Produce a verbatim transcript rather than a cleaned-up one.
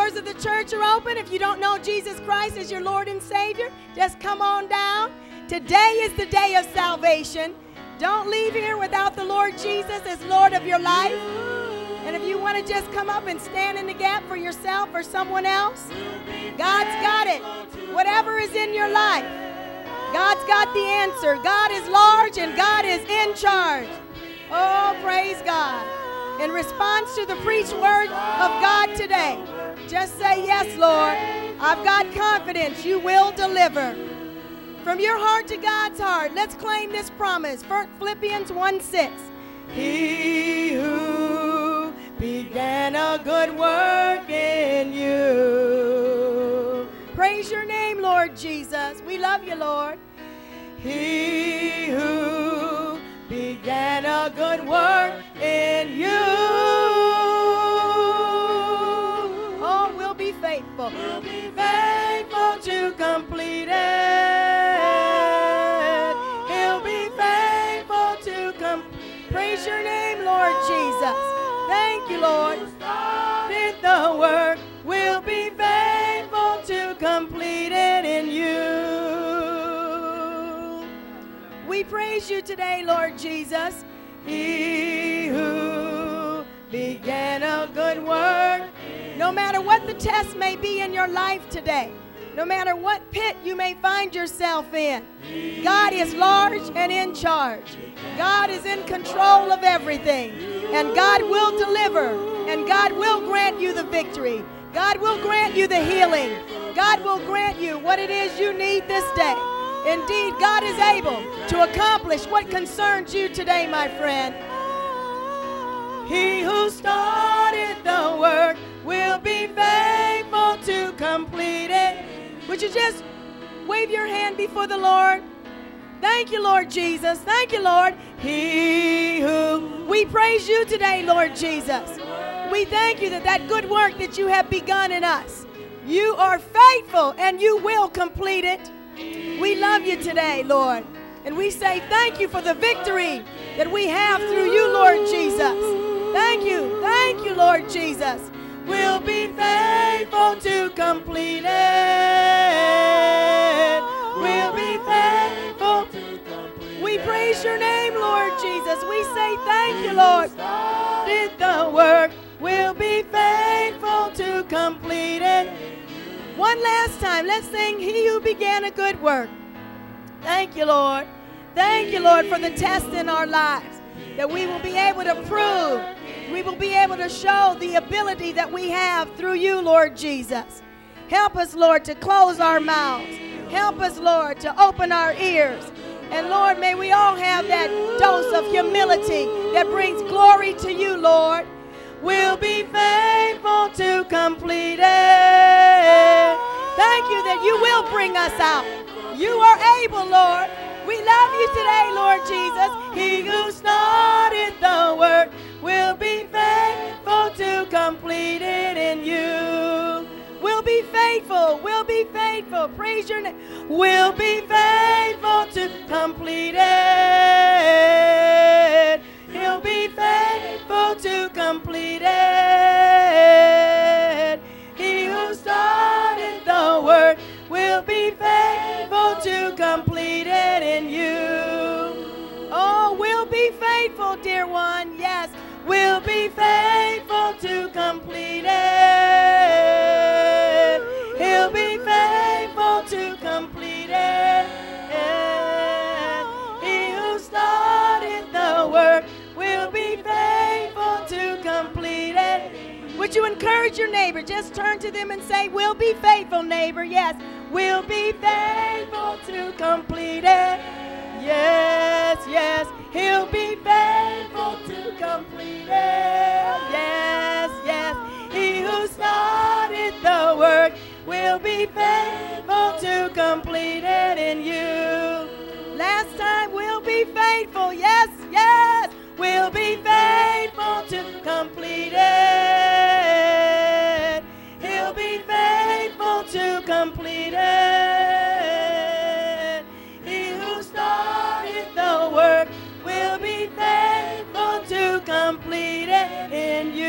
doors of the church are open. If you don't know Jesus Christ as your Lord and Savior, just come on down. Today is the day of salvation. Don't leave here without the Lord Jesus as Lord of your life. And if you want to just come up and stand in the gap for yourself or someone else, God's got it. Whatever is in your life, God's got the answer. God is large and God is in charge. Oh, praise God. In response to the preached word of God today, just say, yes, Lord, I've got confidence you will deliver. From your heart to God's heart, let's claim this promise. Philippians one six. He who began a good work in you. Praise your name, Lord Jesus. We love you, Lord. He who began a good work in you. Oh, we'll be faithful. We'll be faithful to complete it. He'll be faithful to complete. Praise your name, Lord Jesus. Thank you, Lord. Did the work. We'll be faithful to complete it in you. We praise you today, Lord Jesus. He who began a good work. No matter what the test may be in your life today, no matter what pit you may find yourself in, God is large and in charge. God is in control of everything. And God will deliver. And God will grant you the victory. God will grant you the healing. God will grant you what it is you need this day. Indeed, God is able to accomplish what concerns you today, my friend. He who started the work will be faithful to complete it. Would you just wave your hand before the Lord? Thank you, Lord Jesus. Thank you, Lord. He who, we praise you today, Lord Jesus. We thank you that that good work that you have begun in us, you are faithful and you will complete it. We love you today, Lord. And we say thank you for the victory that we have through you, Lord Jesus. Thank you. Thank you, Lord Jesus. We'll be faithful to complete it. We'll be faithful to complete it. We praise your name, Lord Jesus. We say thank you, Lord. Did the work. We'll be faithful to complete it. One last time, let's sing He Who Began a Good Work. Thank you, Lord. Thank you, Lord, for the test in our lives, that we will be able to prove, we will be able to show the ability that we have through you, Lord Jesus. Help us, Lord, to close our mouths. Help us, Lord, to open our ears. And, Lord, may we all have that dose of humility that brings glory to you, Lord. We'll be faithful to complete it. Thank you that you will bring us out. You are able, Lord. We love you today, Lord Jesus. He who started the work will be faithful to complete it in you. We'll be faithful. We'll be faithful. Praise your name. We'll be faithful to complete it. He'll be faithful to complete it. He who started the work will be faithful to complete it in you. Oh, we'll be faithful, dear one. Yes, we'll be faithful to complete it. He'll be faithful to complete it. He who started the work will be faithful to complete it. Would you encourage your neighbor? Just turn to them and say, we'll be faithful, neighbor. Yes, we'll be faithful to complete it. Yes, yes, he'll be faithful to complete it. Yes, yes, he who started the work will be faithful to complete it in you. Last time, we'll be faithful. Yes, yes, we'll be faithful to complete it. He'll be faithful to complete it. He who started the work will be faithful to complete it in you.